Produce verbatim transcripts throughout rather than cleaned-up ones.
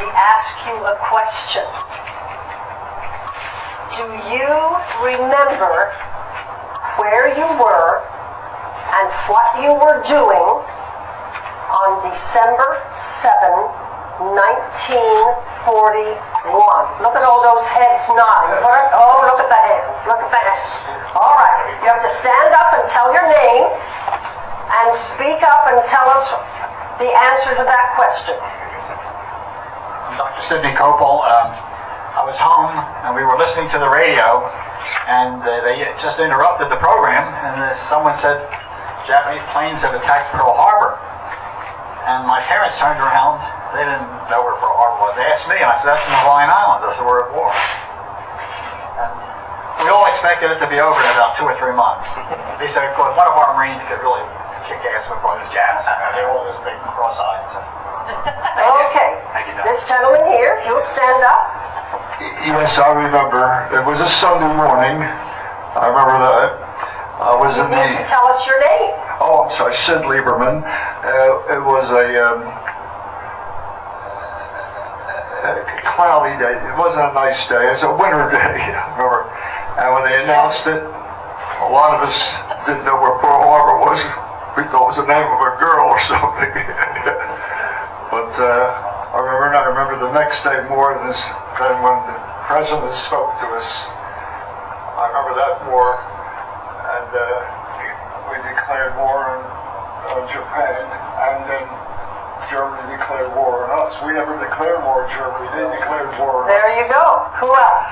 we ask you a question. Do you remember where you were and what you were doing on December seventh, nineteen forty-one? Look at all those heads nodding. Oh, look at the hands. Look at the hands. All right. You have to stand up and tell your name and speak up and tell us the answer to that question. Doctor Sidney Copel. Um, I was home and we were listening to the radio, and uh, they just interrupted the program, and uh, someone said Japanese planes have attacked Pearl Harbor. And my parents turned around. They didn't know where Pearl Harbor was. They asked me, and I said, that's in Hawaiian Islands. I said, we're at war. And we all expected it to be over in about two or three months. They said, of course, one of our Marines could really kick ass with one of the Japs. They were all this big cross-eyed. So. Okay. This gentleman here, if you'll stand up. Yes, I remember. It was a Sunday morning. I remember that. I was You in need the... to tell us your name. Oh, I'm sorry, Sid Lieberman. Uh, it was a, um, a cloudy day. It wasn't a nice day. It was a winter day, I remember. And when they announced it, a lot of us didn't know where Pearl Harbor was. We thought it was the name of a girl or something. But uh, I remember, I remember the next day more than, this, than when the president spoke to us. I remember that more. And uh, we declared war on uh, Japan, and then Germany declared war on us. We never declared war on Germany. They declared war on us. There you go. Who else?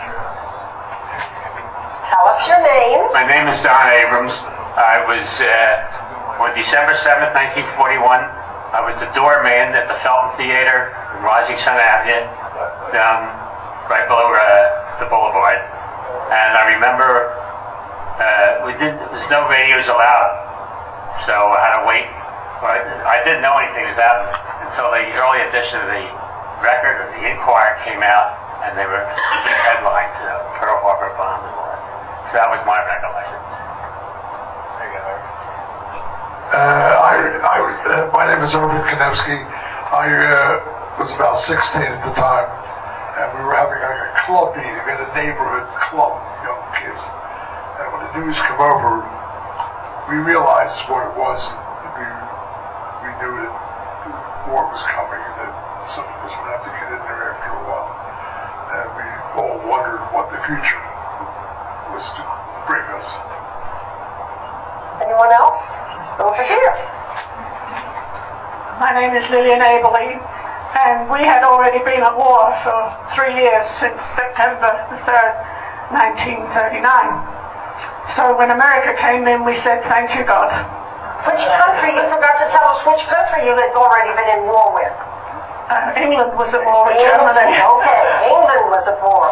Tell us your name. My name is Don Abrams. I was, uh, on December seventh, nineteen forty-one, I was the doorman at the Felton Theater in Rising Sun Avenue, down right below uh, the boulevard. And I remember uh, we did, there was no radios allowed, so I had to wait. I, I didn't know anything was happening until the early edition of the record, of the Inquirer, came out, and they were the big headlines, you know, Pearl Harbor bomb and all that. So that was my recollections. There you go. Uh, I, I, uh, my name is Irvin Kanevsky. I uh, was about sixteen at the time, and we were having like a club meeting at a neighborhood club, young kids. And when the news came over, we realized what it was. We, we knew that the war was coming, and that some of us would have to get in there after a while. And we all wondered what the future was to bring us. Anyone else? Over here. My name is Lillian Aberly, and we had already been at war for three years since September the third, nineteen thirty-nine. So when America came in, we said, thank you, God. Which country? You forgot to tell us which country you had already been in war with. Uh, England was at war with England. Germany. Okay, England was at war.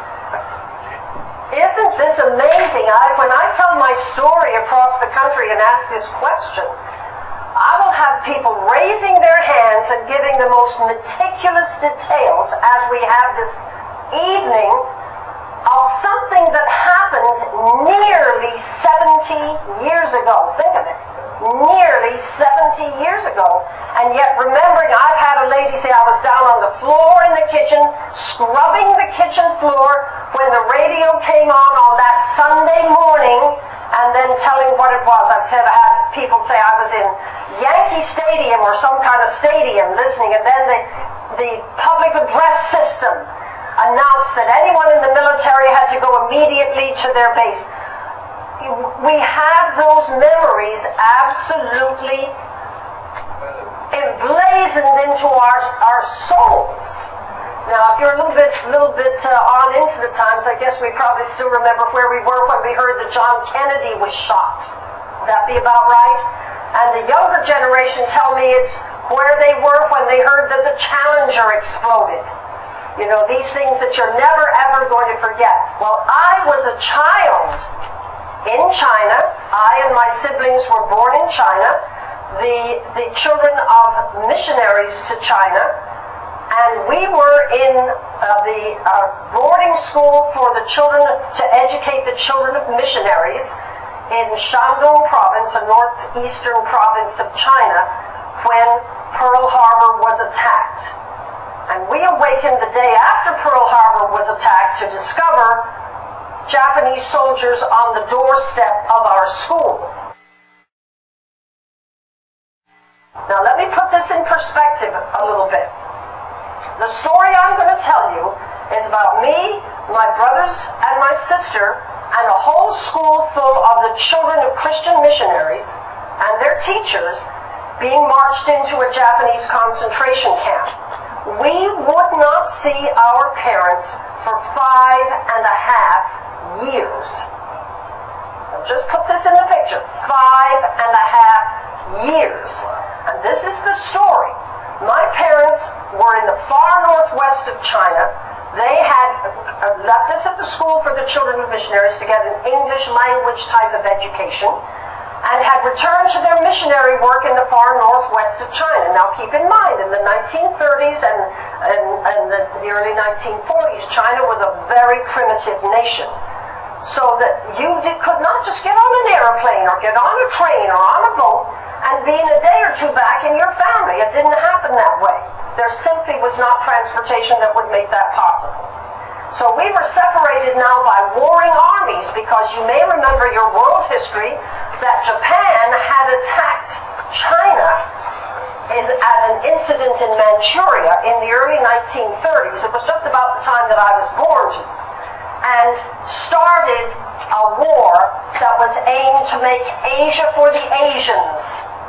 Isn't this amazing? I, when I tell my story across the country and ask this question, I will have people raising their hands and giving the most meticulous details, as we have this evening, of something that happened nearly seventy years ago. Think of it. Nearly seventy years ago. And yet, remembering, I've had a lady say I was down on the floor in the kitchen, scrubbing the kitchen floor when the radio came on on that Sunday morning, and then telling what it was. I've said I had people say I was in Yankee Stadium or some kind of stadium listening, and then the, the public address system announced that anyone in the military had to go immediately to their base. We have those memories absolutely emblazoned into our, our souls. Now, if you're a little bit, little bit uh, on into the times, I guess we probably still remember where we were when we heard that John Kennedy was shot. Would that be about right? And the younger generation tell me it's where they were when they heard that the Challenger exploded. You know, these things that you're never ever going to forget. Well, I was a child in China. I and my siblings were born in China, the, the children of missionaries to China, and we were in uh, the uh, boarding school for the children, to educate the children of missionaries in Shandong province, a northeastern province of China, when Pearl Harbor was attacked. And we awakened the day after Pearl Harbor was attacked to discover Japanese soldiers on the doorstep of our school. Now let me put this in perspective a little bit. The story I'm going to tell you is about me, my brothers, and my sister, and a whole school full of the children of Christian missionaries and their teachers being marched into a Japanese concentration camp. We would not see our parents for five and a half years. Now just put this in the picture. Five and a half years. And this is the story. My parents were in the far northwest of China. They had left us at the school for the children of missionaries to get an English language type of education, and had returned to their missionary work in the far northwest of China. Now keep in mind, in the nineteen thirties and, and, and the, the early nineteen forties, China was a very primitive nation. So that you did, could not just get on an airplane or get on a train or on a boat and be in a day or two back in your family. It didn't happen that way. There simply was not transportation that would make that possible. So we were separated now by warring armies, because you may remember your world history that Japan had attacked China is at an incident in Manchuria in the early nineteen thirties. It was just about the time that I was born, and started a war that was aimed to make Asia for the Asians.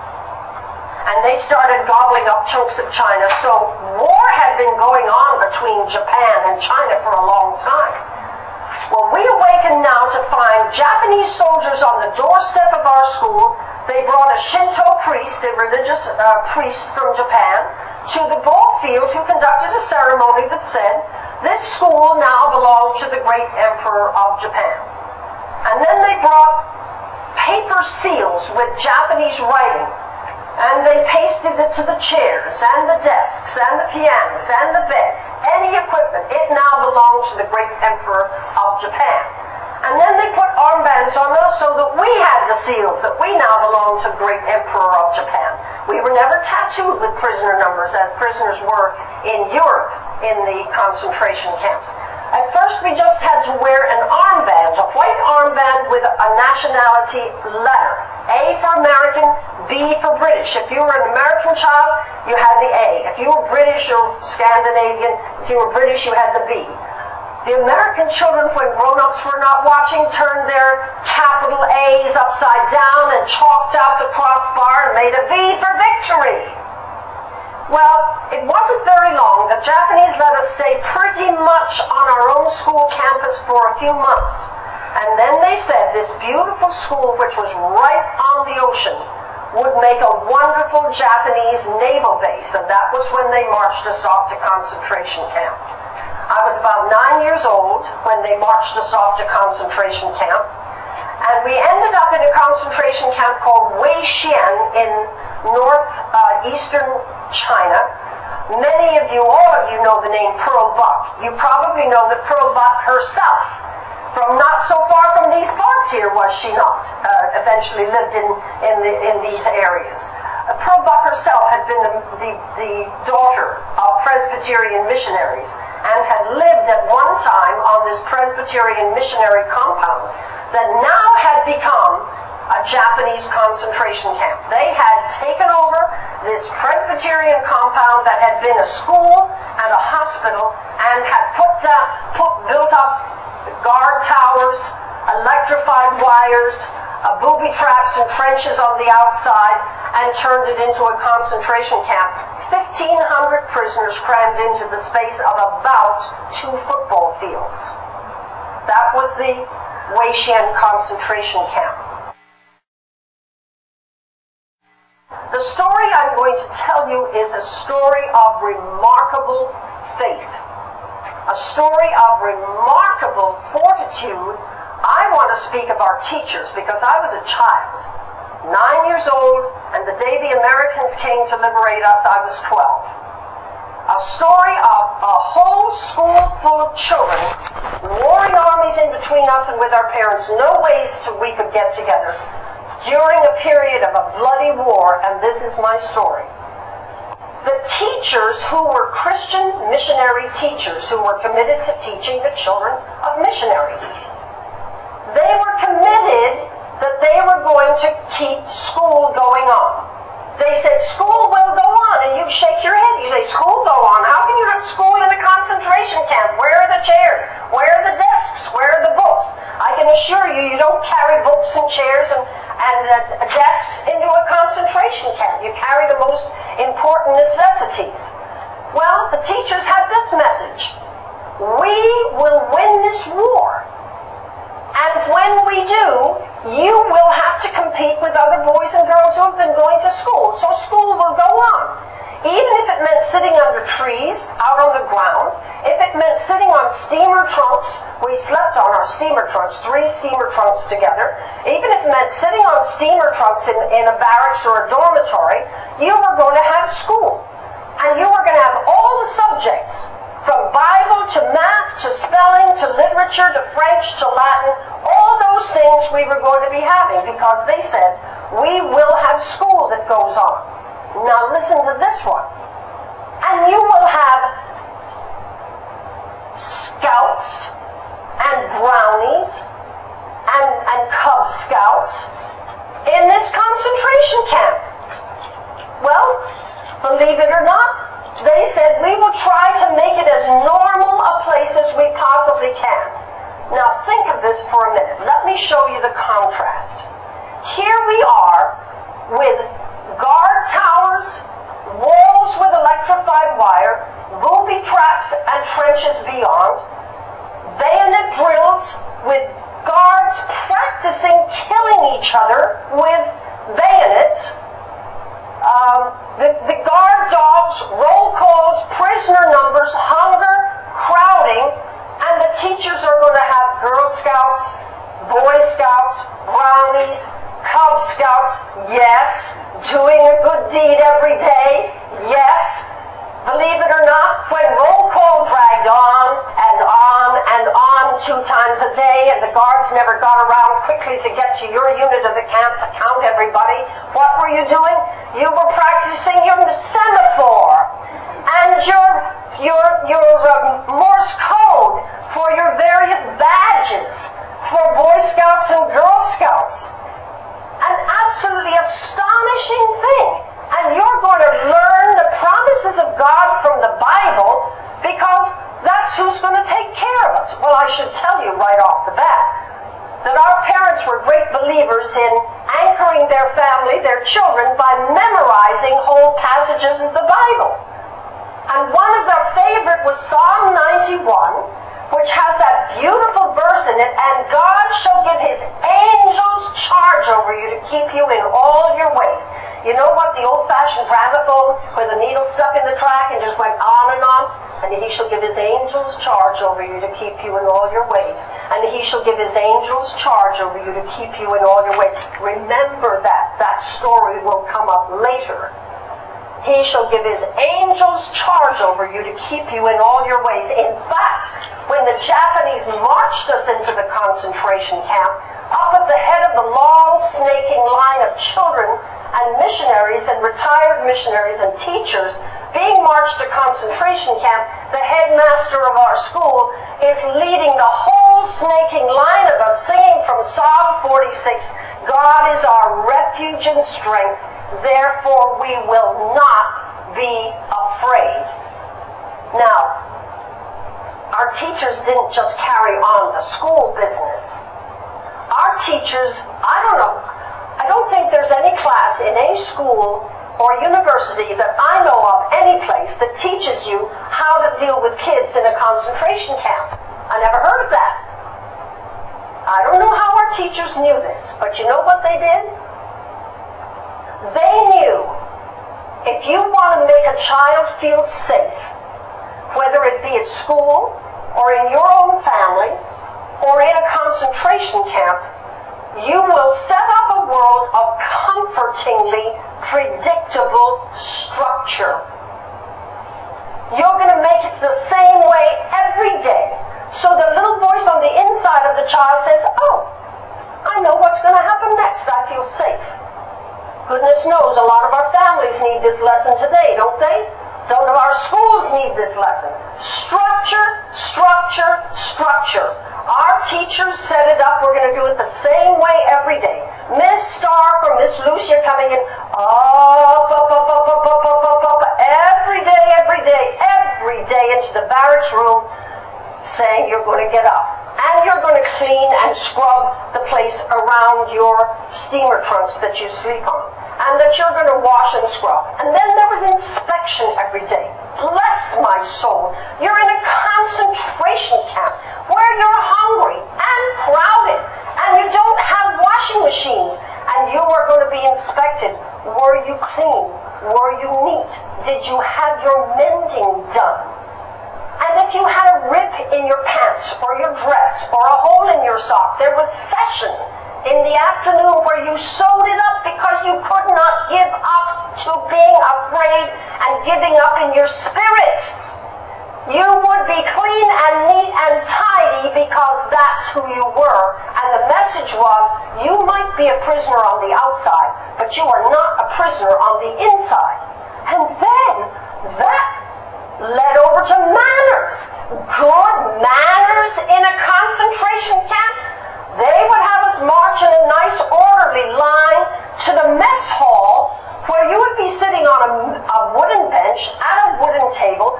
And they started gobbling up chunks of China. So war had been going on between Japan and China for a long time. Well, we awakened now to find Japanese soldiers on the doorstep of our school. They brought a Shinto priest, a religious uh, priest from Japan, to the ball field, who conducted a ceremony that said, this school now belongs to the great emperor of Japan. And then they brought paper seals with Japanese writing, and they pasted it to the chairs and the desks and the pianos and the beds, any equipment. It now belongs to the great emperor of Japan. And then they put armbands on us so that we had the seals, that we now belong to the great emperor of Japan. We were never tattooed with prisoner numbers, as prisoners were in Europe in the concentration camps. At first we just had to wear an armband, a white armband with a nationality letter. A for American, B for British. If you were an American child, you had the A. If you were British or Scandinavian, if you were British, you had the B. The American children, when grown-ups were not watching, turned their capital A's upside down and chalked out the crossbar and made a V for victory. Well, it wasn't very long. The Japanese let us stay pretty much on our own school campus for a few months. And then they said this beautiful school, which was right on the ocean, would make a wonderful Japanese naval base. And that was when they marched us off to concentration camp. I was about nine years old when they marched us off to concentration camp. And we ended up in a concentration camp called Weixian in northeastern uh, China. Many of you, all of you know the name Pearl Buck. You probably know that Pearl Buck herself, from not so far from these parts here, was she not, uh, eventually lived in, in, the, in these areas. Uh, Pearl Buck herself had been the, the, the daughter of Presbyterian missionaries and had lived at one time on this Presbyterian missionary compound that now had become a Japanese concentration camp. They had taken over this Presbyterian compound that had been a school and a hospital, and had put, down, put built up guard towers, electrified wires, uh, booby traps and trenches on the outside, and turned it into a concentration camp. fifteen hundred prisoners crammed into the space of about two football fields. That was the Weixian concentration camp. The story I'm going to tell you is a story of remarkable faith, a story of remarkable fortitude. I want to speak of our teachers because I was a child, nine years old, and the day the Americans came to liberate us, I was twelve. A story of a whole school full of children, warring armies in between us and with our parents, no ways to we could get together, during a period of a bloody war, and this is my story. The teachers who were Christian missionary teachers who were committed to teaching the children of missionaries. They were committed that they were going to keep school going on. They said, school will go on, and you shake your head. You say, school go on? How can you have school in a concentration camp? Where are the chairs? Where are the desks? Where are the books? I can assure you, you don't carry books and chairs and, and uh, desks into a concentration camp. You carry the most important necessities. Well, the teachers had this message. We will win this war. And when we do, you will have to compete with other boys and girls who have been going to school. So school will go on. Even if it meant sitting under trees, out on the ground, if it meant sitting on steamer trunks, we slept on our steamer trunks, three steamer trunks together, even if it meant sitting on steamer trunks in, in a barracks or a dormitory, you were going to have school. And you were going to have all the subjects, from Bible to math to spelling to literature to French to Latin, all those things we were going to be having because they said, we will have school that goes on. Now listen to this one. And you will have scouts and brownies and, and Cub Scouts in this concentration camp. Well, believe it or not, they said, we will try to make it as normal a place as we possibly can. Now think of this for a minute. Let me show you the contrast. Here we are with guard towers, walls with electrified wire, booby traps and trenches beyond, bayonet drills with guards practicing killing each other with bayonets. Um, the, the guard dogs, roll calls, prisoner numbers, hunger, crowding, and the teachers are going to have Girl Scouts, Boy Scouts, Brownies, Cub Scouts, yes, doing a good deed every day, yes. Believe it or not, when roll call dragged on and on and on two times a day and the guards never got around quickly to get to your unit of the camp to count everybody, what were you doing? You were practicing your semaphore and your, your, your um, Morse code for your various badges for Boy Scouts and Girl Scouts. An absolutely astonishing thing. And you're going to learn the promises of God from the Bible because that's who's going to take care of us. Well, I should tell you right off the bat that our parents were great believers in anchoring their family, their children, by memorizing whole passages of the Bible. And one of their favorite was Psalm ninety-one, which has that beautiful verse in it, and God shall give his angels charge over you to keep you in all your ways. You know what? The old-fashioned gramophone where the needle stuck in the track and just went on and on? And he shall give his angels charge over you to keep you in all your ways. And he shall give his angels charge over you to keep you in all your ways. Remember that. That story will come up later. He shall give his angels charge over you to keep you in all your ways. In fact, when the Japanese marched us into the concentration camp, up at the head of the long snaking line of children and missionaries and retired missionaries and teachers being marched to concentration camp, the headmaster of our school is leading the whole snaking line of us singing from Psalm forty-six, God is our refuge and strength, therefore we will not be afraid. Now, our teachers didn't just carry on the school business. Our teachers, I don't know, I don't think there's any class in any school or university that I know of, any place, that teaches you how to deal with kids in a concentration camp. I never heard of that. I don't know how our teachers knew this, but you know what they did? They knew if you want to make a child feel safe, whether it be at school or in your own family or in a concentration camp, you will set up a world of comfortingly predictable structure. You're going to make it the same way every day. So the little voice on the inside of the child says, oh, I know what's going to happen next. I feel safe. Goodness knows a lot of our families need this lesson today, don't they? Don't know, our schools need this lesson. Structure, structure, structure. Our teachers set it up. We're going to do it the same way every day. Miss Stark or Miss Lucia coming in, up, up, up, up, up, up, up, up, up, every day, every day, every day into the barracks room, saying you're going to get up. And you're going to clean and scrub the place around your steamer trunks that you sleep on. And that you're going to wash and scrub. And then there was inspection every day. Bless my soul. You're in a concentration camp where you're hungry and crowded. And you don't have washing machines. And you are going to be inspected. Were you clean? Were you neat? Did you have your mending done? And if you had a rip in your pants or your dress or a hole in your sock, there was session in the afternoon where you sewed it up because you could not give up to being afraid and giving up in your spirit. You would be clean and neat and tidy because that's who you were. And the message was, you might be a prisoner on the outside, but you are not a prisoner on the inside. And then that led over to manners. Good manners in a concentration camp. They would have us march in a nice orderly line to the mess hall where you would be sitting on a, a wooden bench at a wooden table.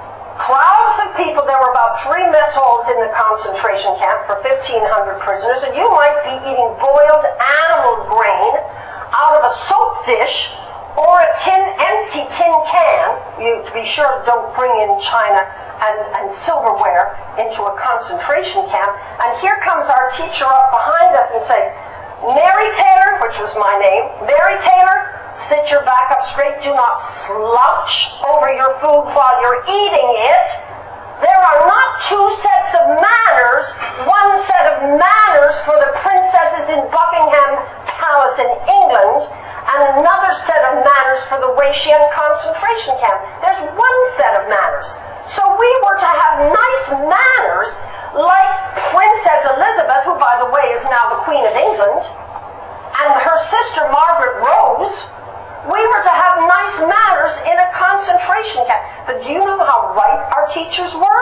Crowds of people. There were about three mess halls in the concentration camp for fifteen hundred prisoners, and you might be eating boiled animal grain out of a soap dish or a tin, empty tin can. You, to be sure, don't bring in china and, and silverware into a concentration camp. And here comes our teacher up behind us and say, Mary Taylor, which was my name, Mary Taylor, sit your back up straight. Do not slouch over your food while you're eating it. There are not two sets of manners, one set of manners for the princesses in Buckingham Palace in England, and another set of manners for the Weishan concentration camp. There's one set of manners. So we were to have nice manners like Princess Elizabeth, who, by the way, is now the Queen of England, and her sister Margaret Rose. We were to have nice manners in a concentration camp. But do you know how right our teachers were?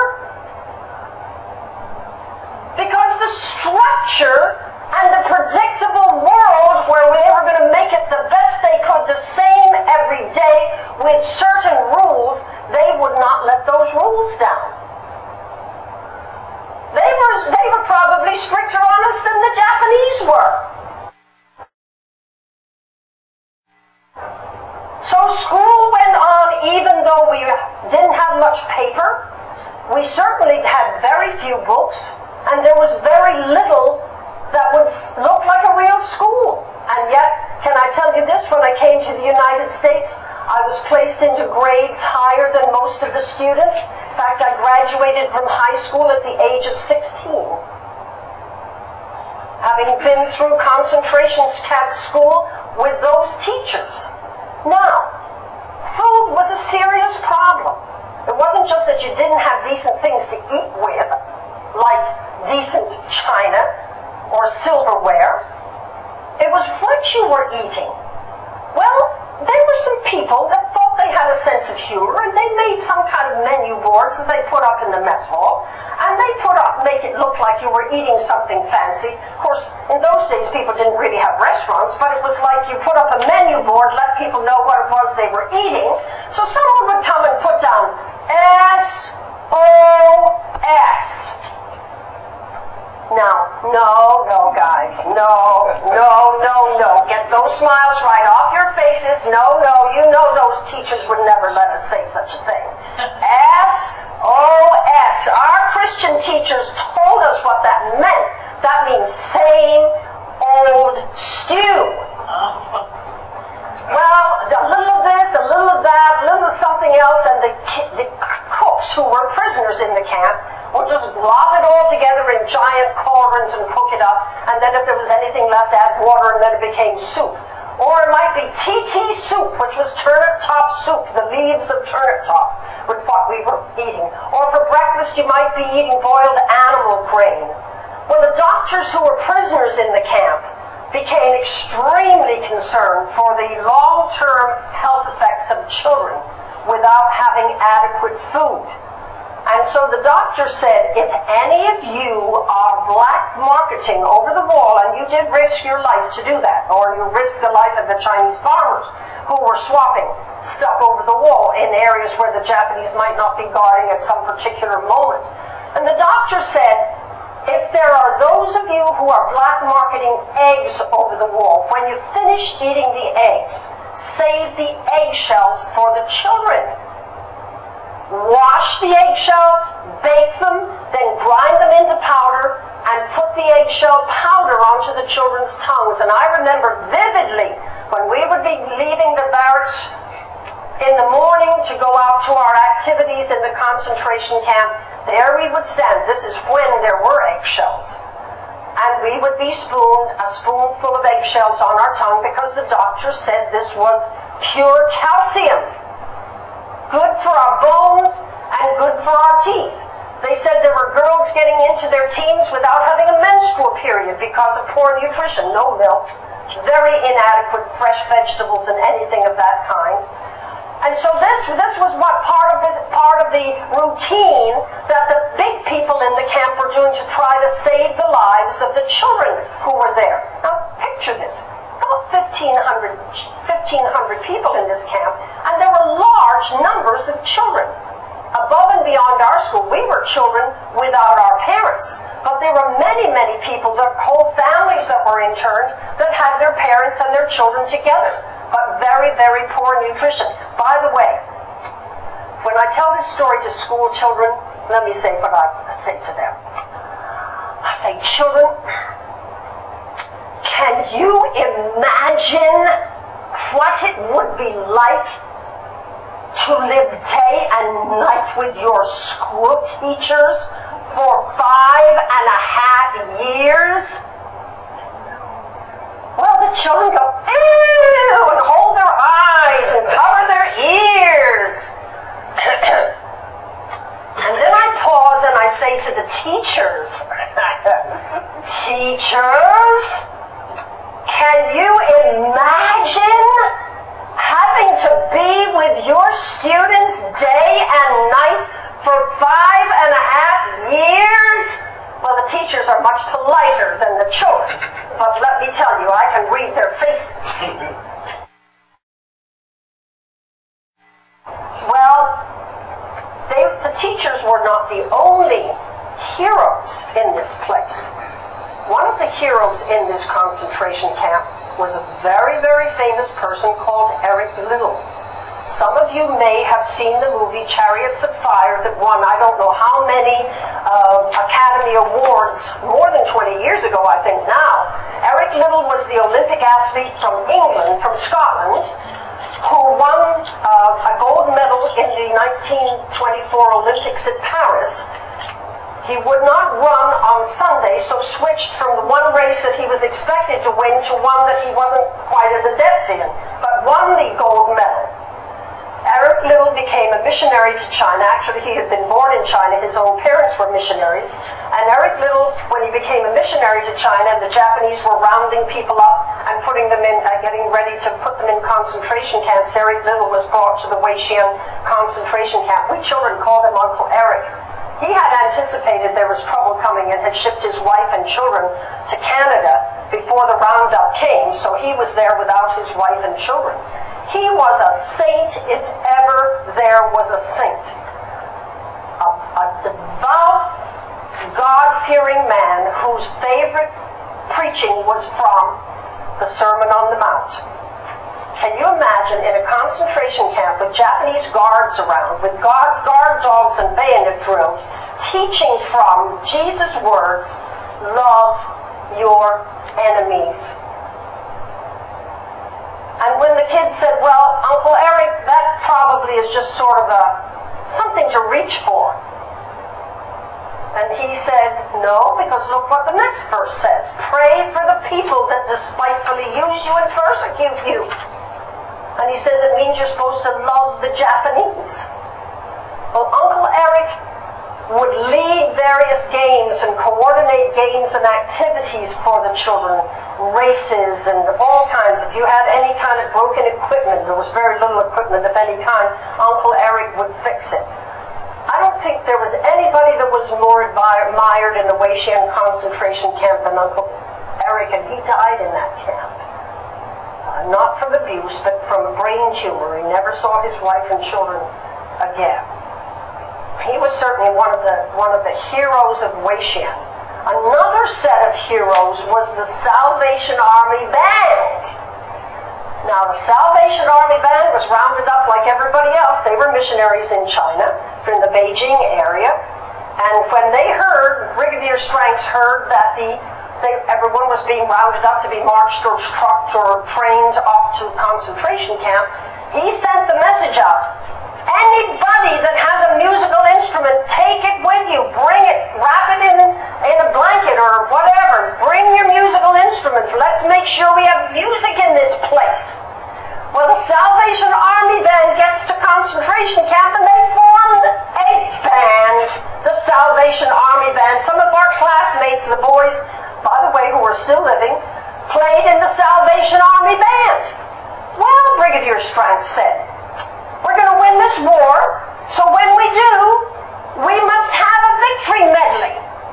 Because the structure and the predictable world where they were going to make it the best they could, the same every day with certain rules, they would not let those rules down. They were, they were probably stricter on us than the Japanese were. So school went on even though we didn't have much paper. We certainly had very few books, and there was very little that would look like a real school. And yet, can I tell you this, when I came to the United States, I was placed into grades higher than most of the students. In fact, I graduated from high school at the age of sixteen. Having been through concentration camp school with those teachers. Now, food was a serious problem. It wasn't just that you didn't have decent things to eat with, like decent china or silverware. It was what you were eating. Well, there were some people that thought they had a sense of humor, and they made some kind of menu boards that they put up in the mess hall, and they put up, make it look like you were eating something fancy. Of course, in those days, people didn't really have restaurants, but it was like you put up a menu board, let people know what it was they were eating. So someone would come and put down S O S. Now, no, no, guys, no, no, no, no. Get those smiles right off your faces. No, no, you know those teachers would never let us say such a thing. S O S. Our Christian teachers told us what that meant. That means same old stew. Well, a little of this, a little of that, a little of something else, and the, the cooks who were prisoners in the camp would just glop it all together in giant cauldrons and cook it up, and then if there was anything left, add water, and then it became soup. Or it might be T T soup, which was turnip top soup, the leaves of turnip tops, with what we were eating. Or for breakfast, you might be eating boiled animal grain. Well, the doctors who were prisoners in the camp became extremely concerned for the long-term health effects of children without having adequate food. And so the doctor said, if any of you are black marketing over the wall, and you did risk your life to do that, or you risked the life of the Chinese farmers who were swapping stuff over the wall in areas where the Japanese might not be guarding at some particular moment. And the doctor said, if there are those of you who are black marketing eggs over the wall, when you finish eating the eggs, save the eggshells for the children. Wash the eggshells, bake them, then grind them into powder, and put the eggshell powder onto the children's tongues. And I remember vividly when we would be leaving the barracks in the morning to go out to our activities in the concentration camp, there we would stand. This is when there were eggshells. And we would be spooned a spoonful of eggshells on our tongue because the doctor said this was pure calcium. Good for our bones and good for our teeth. They said there were girls getting into their teens without having a menstrual period because of poor nutrition. No milk, very inadequate fresh vegetables and anything of that kind. And so this, this was what part of, the, part of the routine that the big people in the camp were doing to try to save the lives of the children who were there. Now picture this. About fifteen hundred, fifteen hundred people in this camp, and there were large numbers of children. Above and beyond our school, we were children without our parents. But there were many, many people, their whole families that were interned, that had their parents and their children together. But very, very poor nutrition. By the way, when I tell this story to school children, let me say what I say to them. I say, children, can you imagine what it would be like to live day and night with your school teachers for five and a half years? Well, the children go, ew, and hold their eyes and cover their ears. And then I pause and I say to the teachers, teachers, can you imagine having to be with your students day and night for five and a half years? Well, the teachers are much politer than the children, but let me tell you, I can read their faces. Well, they, the teachers were not the only heroes in this place. One of the heroes in this concentration camp was a very, very famous person called Eric Liddell. Some of you may have seen the movie Chariots of Fire that won I don't know how many uh, Academy Awards more than twenty years ago, I think now. Eric Liddell was the Olympic athlete from England, from Scotland, who won uh, a gold medal in the nineteen twenty-four Olympics at Paris. He would not run on Sunday, so switched from the one race that he was expected to win to one that he wasn't quite as adept in, but won the gold medal. Eric Liddell became a missionary to China. Actually, he had been born in China. His own parents were missionaries. And Eric Liddell, when he became a missionary to China, and the Japanese were rounding people up and putting them in, uh, getting ready to put them in concentration camps, Eric Liddell was brought to the Weixian concentration camp. We children called him Uncle Eric. He had anticipated there was trouble coming and had shipped his wife and children to Canada before the roundup came, so he was there without his wife and children. He was a saint if ever there was a saint. A, a devout, God-fearing man whose favorite preaching was from the Sermon on the Mount. Can you imagine in a concentration camp with Japanese guards around, with guard, guard dogs and bayonet drills, teaching from Jesus' words, love your enemies. And when the kids said, well, Uncle Eric, that probably is just sort of a something to reach for. And he said, no, because look what the next verse says. Pray for the people that despitefully use you and persecute you. And he says it means you're supposed to love the Japanese. Well, Uncle Eric would lead various games and coordinate games and activities for the children, races and all kinds. If you had any kind of broken equipment, there was very little equipment of any kind, Uncle Eric would fix it. I don't think there was anybody that was more admired in the Weishan concentration camp than Uncle Eric, and he died in that camp. Uh, not from abuse, but from a brain tumor. He never saw his wife and children again. He was certainly one of the one of the heroes of Weishan. Another set of heroes was the Salvation Army Band. Now, the Salvation Army Band was rounded up like everybody else. They were missionaries in China, in the Beijing area. And when they heard, Brigadier Stranks heard that the they, everyone was being rounded up to be marched or trucked or trained off to concentration camp, he sent the message out. Anybody that has a musical instrument, take it with you. Bring it. Wrap it in, in a blanket or whatever. Bring your musical instruments. Let's make sure we have music in this place. Well, the Salvation Army Band gets to concentration camp and they formed a band, the Salvation Army Band. Some of our classmates, the boys, by the way, who are still living, played in the Salvation Army Band. Well, Brigadier Stranks said, we're going to win this war, so when we do, we must have a victory medley.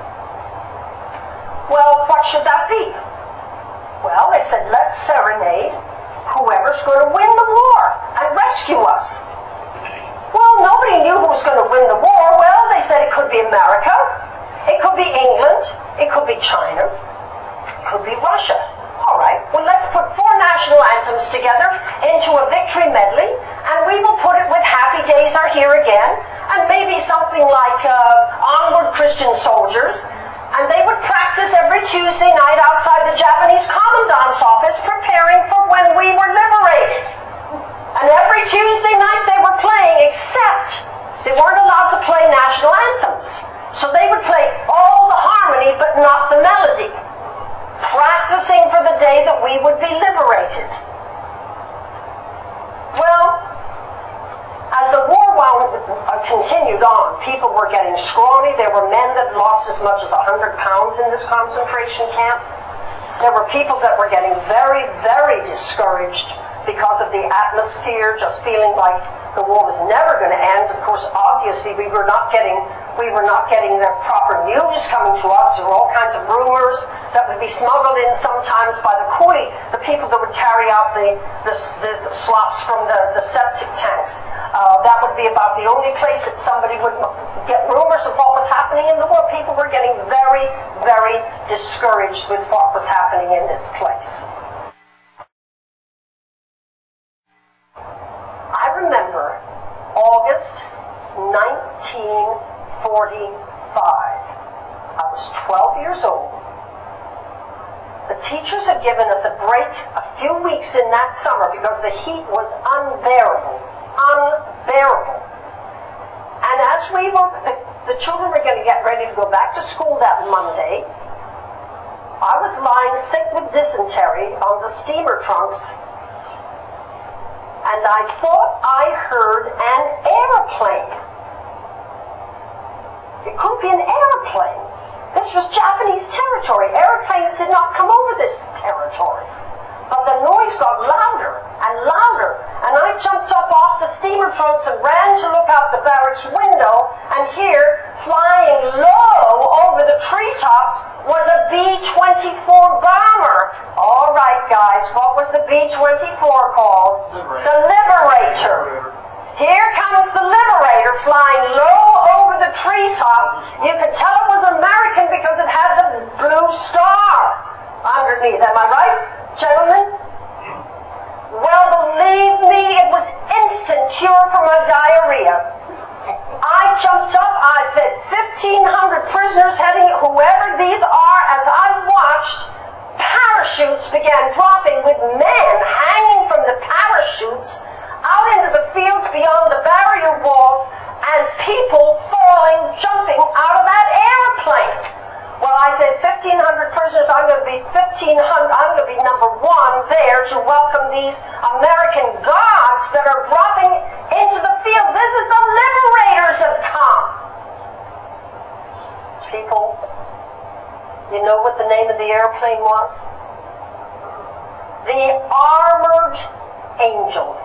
Well, what should that be? Well, they said, let's serenade whoever's going to win the war and rescue us. Well, nobody knew who was going to win the war. Well, they said it could be America, it could be England, it could be China, it could be Russia. All right, well, let's put four national anthems together into a victory medley, and we will put it with Happy Days Are Here Again, and maybe something like uh, Onward Christian Soldiers, and they would practice every Tuesday night outside the Japanese commandant's office preparing for when we were liberated. And every Tuesday night they were playing, except they weren't allowed to play national anthems. So they would play all the harmony but not the melody, practicing for the day that we would be liberated. Well, as the war wound, uh, continued on, people were getting scrawny. There were men that lost as much as one hundred pounds in this concentration camp. There were people that were getting very, very discouraged because of the atmosphere, just feeling like the war was never going to end. Of course, obviously, we were not getting we were not getting the proper news coming to us. There were all kinds of rumors that would be smuggled in sometimes by the Kui, the people that would carry out the, the, the slops from the, the septic tanks. Uh, that would be about the only place that somebody would get rumors of what was happening in the war. People were getting very, very discouraged with what was happening in this place. I remember August nineteen forty-five. I was twelve years old. The teachers had given us a break a few weeks in that summer because the heat was unbearable. Unbearable. And as we were, the, the children were going to get ready to go back to school that Monday, I was lying sick with dysentery on the steamer trunks, and I thought I heard an airplane. It could be an airplane. This was Japanese territory. Airplanes did not come over this territory. But the noise got louder and louder, and I jumped up off the steamer trunks and ran to look out the barracks window, and here, flying low over the treetops, was a B twenty-four bomber. All right, guys, what was the B twenty-four called? Liberator. The Liberator. Here comes the Liberator flying low over the treetops. You could tell it was American because it had the blue star underneath. Am I right, gentlemen? Well, believe me, it was instant cure for my diarrhea. I jumped up, I fed fifteen hundred prisoners heading, whoever these are, as I watched, parachutes began dropping with men hanging from the parachutes out into the fields beyond the barrier walls, and people falling, jumping out of that airplane. Well, I said fifteen hundred prisoners, I'm going to be fifteen hundred, I'm going to be number one there to welcome these American gods that are dropping into the fields. This is the Liberators have come. You know what the name of the airplane was? The Armored Angel.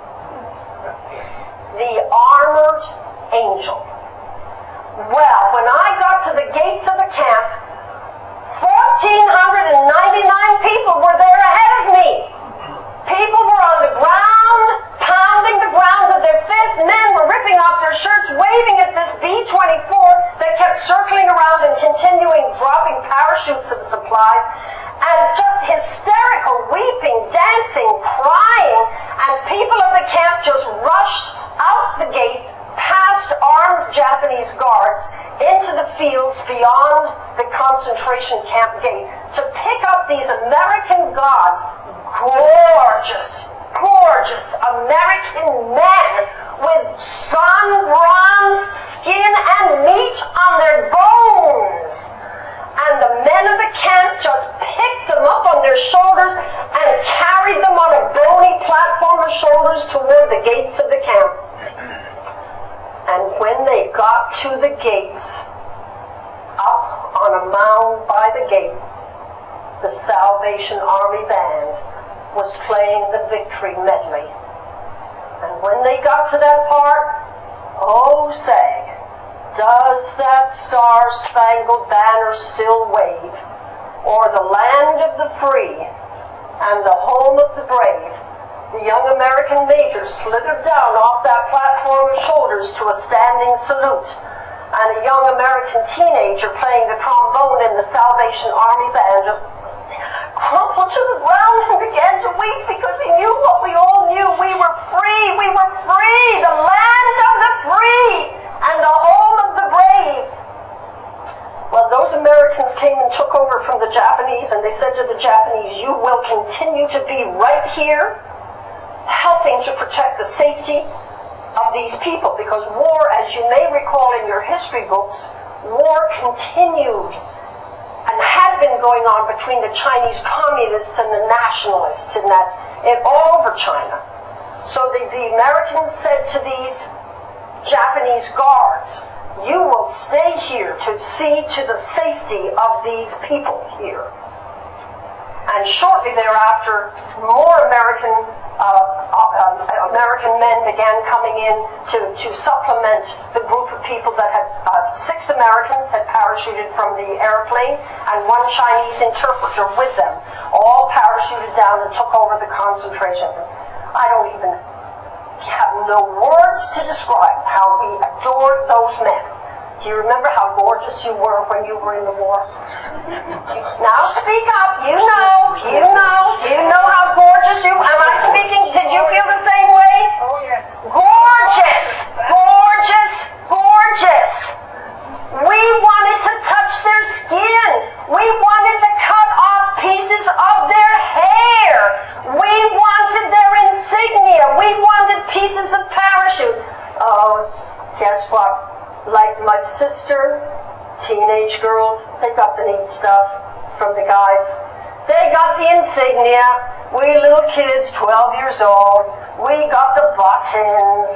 The Armored Angel. Well, when I got to the gates of the camp, one thousand four hundred ninety-nine people were there ahead of me. People were on the ground, pounding the ground with their fists. Men were ripping off their shirts, waving at this B twenty-four that kept circling around and continuing dropping parachutes of supplies. And just hysterical, weeping, dancing, crying. And people of the camp just rushed out the gate, past armed Japanese guards, into the fields beyond the concentration camp gate to pick up these American gods, gorgeous, gorgeous American men with sun-bronzed skin and meat on their bones. And the men of the camp just picked them up on their shoulders and carried them on a bony platform of shoulders toward the gates of the camp. And when they got to the gates, up on a mound by the gate, the Salvation Army Band was playing the victory medley. And when they got to that part, oh say, does that star-spangled banner still wave, or the land of the free and the home of the brave? The young American major slithered down off that platform of shoulders to a standing salute, and a young American teenager playing the trombone in the Salvation Army Band crumpled to the ground and began to weep because he knew what we all knew. We were free, we were free, the land of the free and the home of the brave. Well, those Americans came and took over from the Japanese, and they said to the Japanese, you will continue to be right here, helping to protect the safety of these people, because war, as you may recall in your history books, war continued and had been going on between the Chinese communists and the nationalists in that, in all over China. So the, the Americans said to these Japanese guards, you will stay here to see to the safety of these people here. And shortly thereafter, more American uh, uh, American men began coming in to, to supplement the group of people that had, uh, six Americans had parachuted from the airplane and one Chinese interpreter with them, all parachuted down and took over the concentration. I don't even have no words to describe how we adored those men. Do you remember how gorgeous you were when you were in the war? Now speak up. You know. You know. Do you know how gorgeous you? Am I speaking? Did you feel the same way? Oh, yes. Gorgeous. Gorgeous. Gorgeous. We wanted to touch their skin. We wanted to cut off pieces of their hair. We wanted their insignia. We wanted pieces of parachute. Oh, guess what? Like my sister, teenage girls, they got the neat stuff from the guys. They got the insignia. We little kids, twelve years old, we got the buttons.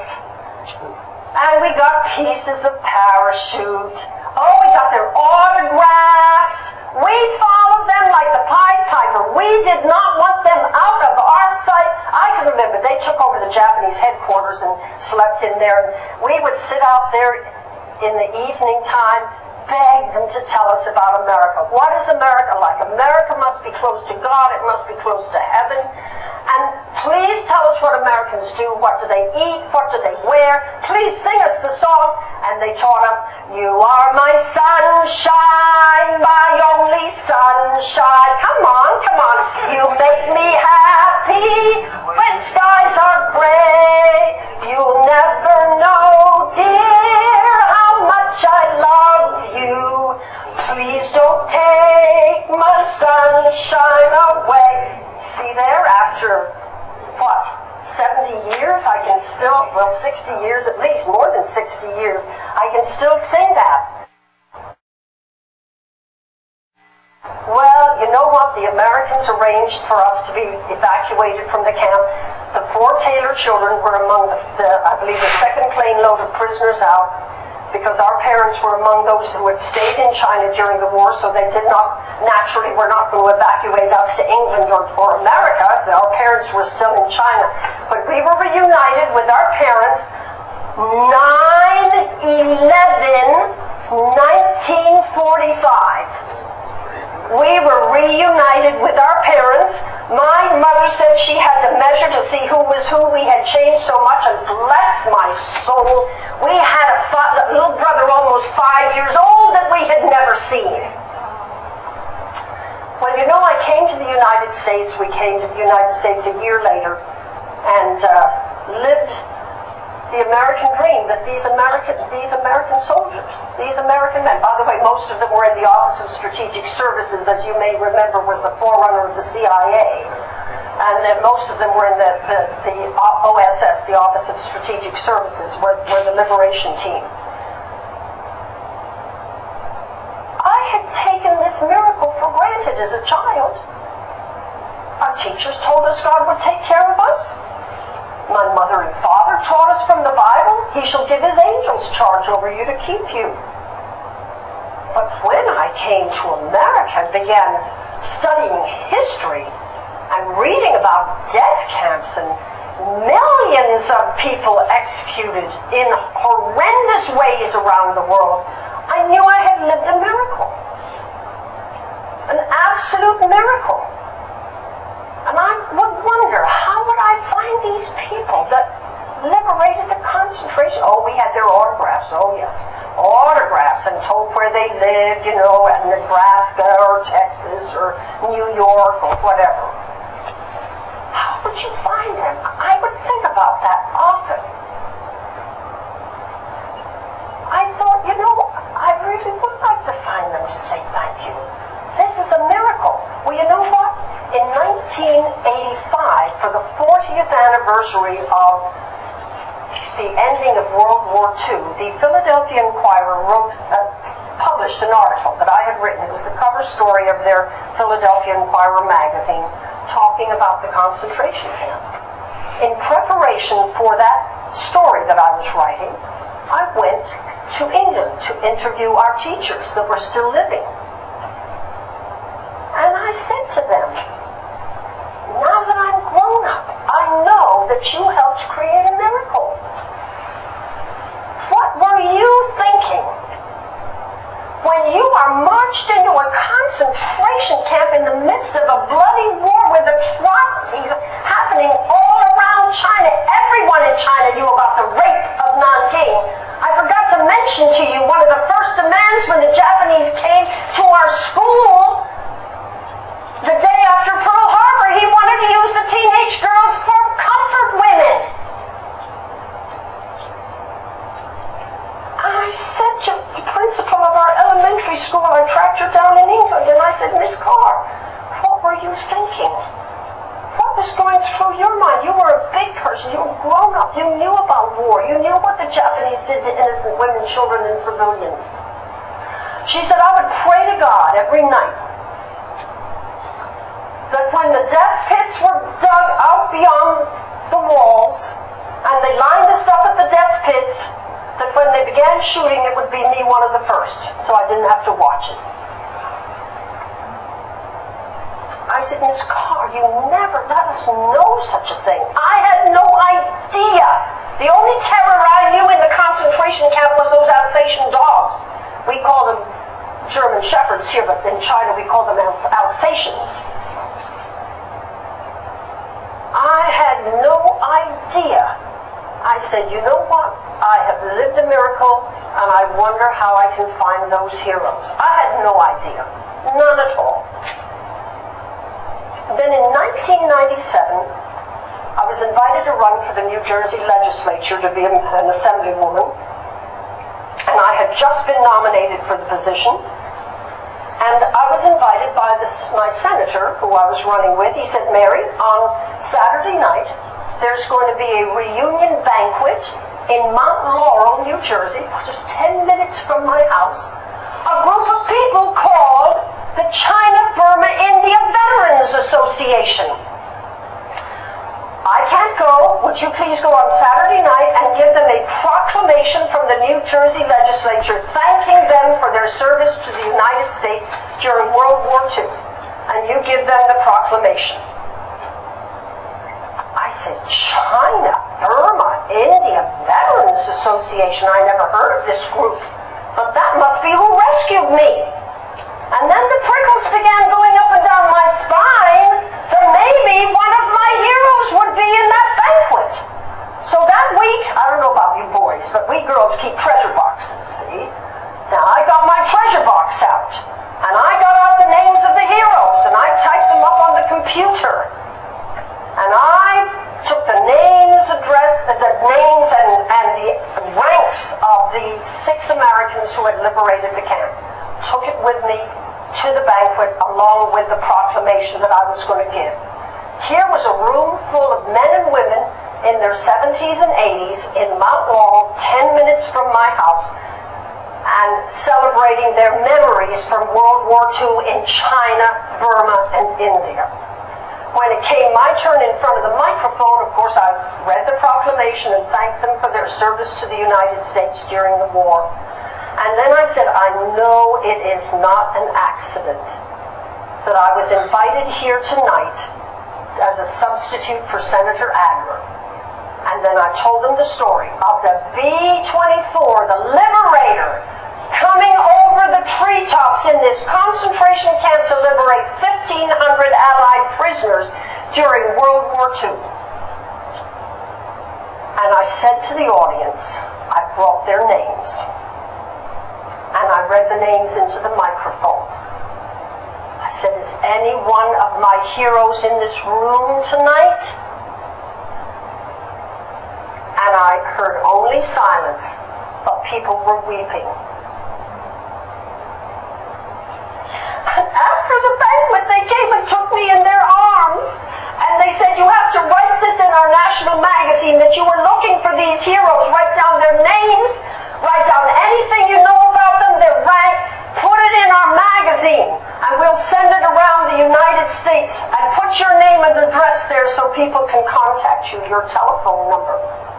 And we got pieces of parachute. Oh, we got their autographs. We followed them like the Pied Piper. We did not want them out of our sight. I can remember they took over the Japanese headquarters and slept in there. And we would sit out there in the evening time, beg them to tell us about America. What is America like? America must be close to God. It must be close to heaven. And please tell us what Americans do. What do they eat? What do they wear? Please sing us the song. And they taught us, you are my sunshine, my only sunshine. Come on, come on. You make me happy when skies are gray. You'll never know, dear, how much I love you. Please don't take my sunshine away. See there, after, what, seventy years, I can still, well, sixty years at least, more than sixty years, I can still sing that. Well, you know what? The Americans arranged for us to be evacuated from the camp. The four Taylor children were among the, the I believe, the second plane load of prisoners out. because our parents were among those who had stayed in China during the war, so they did not, naturally were not going to evacuate us to England or, or America. Our parents were still in China. But we were reunited with our parents nine eleven nineteen forty-five. We were reunited with our parents. My mother said she had to measure to see who was who. We had changed so much, and bless my soul, we had a fa- little brother almost five years old that we had never seen. Well, you know, I came to the United States. We came to the United States a year later and uh, lived the American dream that these American, these American soldiers, these American men, by the way, most of them were in the Office of Strategic Services, as you may remember, was the forerunner of the C I A. And then most of them were in the, the, the O S S, the Office of Strategic Services, were, were the liberation team. I had taken this miracle for granted as a child. Our teachers told us God would take care of us. My mother and father taught us from the Bible, He shall give His angels charge over you to keep you. But when I came to America and began studying history and reading about death camps and millions of people executed in horrendous ways around the world, I knew I had lived a miracle. An absolute miracle. And I would wonder, how would I find these people that liberated the concentration? Oh, we had their autographs, oh yes. Autographs, and told where they lived, you know, at Nebraska or Texas or New York or whatever. How would you find them? I would think about that often. I thought, you know, I really would like to find them to say thank you. This is a miracle. Well, you know what? In nineteen eighty-five, for the fortieth anniversary of the ending of World War Two, the Philadelphia Inquirer wrote, uh, published an article that I had written. It was the cover story of their Philadelphia Inquirer magazine, talking about the concentration camp. In preparation for that story that I was writing, I went to England to interview our teachers that were still living. And I said to them, now that I'm grown up, I know that you helped create a miracle. What were you thinking when you are marched into a concentration camp in the midst of a bloody war with atrocities happening all around China? Everyone in China knew about the rape of Nanking. I forgot to mention to you one of the first demands when the Japanese came to our school the day after Pearl Harbor. He wanted to use the teenage girls for comfort women. And I said to the principal of our elementary school, I tracked her down in England, and I said, Miss Carr, what were you thinking? What was going through your mind? You were a big person. You were grown up. You knew about war. You knew what the Japanese did to innocent women, children, and civilians. She said, I would pray to God every night that when the death pits were dug out beyond the walls and they lined us up at the death pits, that when they began shooting, it would be me one of the first, so I didn't have to watch it. I said, Miss Carr, you never let us know such a thing. I had no idea. The only terror I knew in the concentration camp was those Alsatian dogs. We call them German Shepherds here, but in China we call them Als- Alsatians. I had no idea. I said, you know what? I have lived a miracle, and I wonder how I can find those heroes. I had no idea. None at all. Then in nineteen ninety-seven, I was invited to run for the New Jersey legislature to be an assemblywoman, and I had just been nominated for the position. And I was invited by this, my senator, who I was running with. He said, Mary, on Saturday night, there's going to be a reunion banquet in Mount Laurel, New Jersey, just ten minutes from my house. A group of people called the China-Burma India Veterans Association. I can't can't go, would you please go on Saturday night and give them a proclamation from the New Jersey legislature thanking them for their service to the United States during World War Two? And you give them the proclamation. I said, China, Burma, India Veterans Association. I never heard of this group. But that must be who rescued me. And then the prickles began going up and down my spine that maybe one of my heroes would be in that banquet. So that week, I don't know about you boys, but we girls keep treasure boxes, see? Now I got my treasure box out, and I got out the names of the heroes, and I typed them up on the computer. And I took the names, address, the names and, and the ranks of the six Americans who had liberated the camp, took it with me to the banquet along with the proclamation that I was going to give. Here was a room full of men and women in their seventies and eighties in Mount Laurel, ten minutes from my house, and celebrating their memories from World War Two in China, Burma, and India. When it came my turn in front of the microphone, of course, I read the proclamation and thanked them for their service to the United States during the war. And then I said, I know it is not an accident that I was invited here tonight as a substitute for Senator Adler. And then I told them the story of the B twenty-four, the Liberator, coming over the treetops in this concentration camp to liberate fifteen hundred Allied prisoners during World War Two. And I said to the audience, I brought their names. And I read the names into the microphone. I said, is any one of my heroes in this room tonight? And I heard only silence, but people were weeping. And after the banquet, they came and took me in their arms, and they said, you have to write this in our national magazine that you were looking for these heroes. Write down their names, write down anything you know about them, their rank, put it in our magazine, and we'll send it around the United States, and put your name and address there so people can contact you, your telephone number.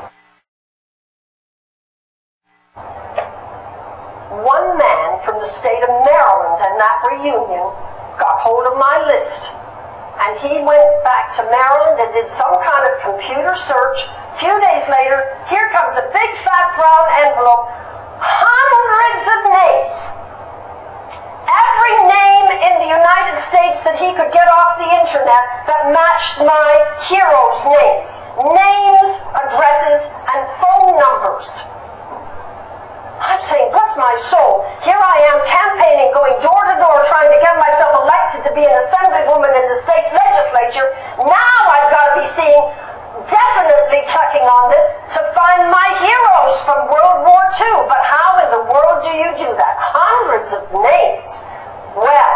One man from the state of Maryland and that reunion got hold of my list, and he went back to Maryland and did some kind of computer search. A few days later, here comes a big fat brown envelope, hundreds of names. Every name in the United States that he could get off the internet that matched my heroes' names. Names, addresses, and phone numbers. I'm saying, bless my soul, here I am campaigning, going door to door, trying to get myself elected to be an assemblywoman in the state legislature. Now I've got to be seeing, definitely checking on this, to find my heroes from World War Two. But how in the world do you do that? Hundreds of names. Well,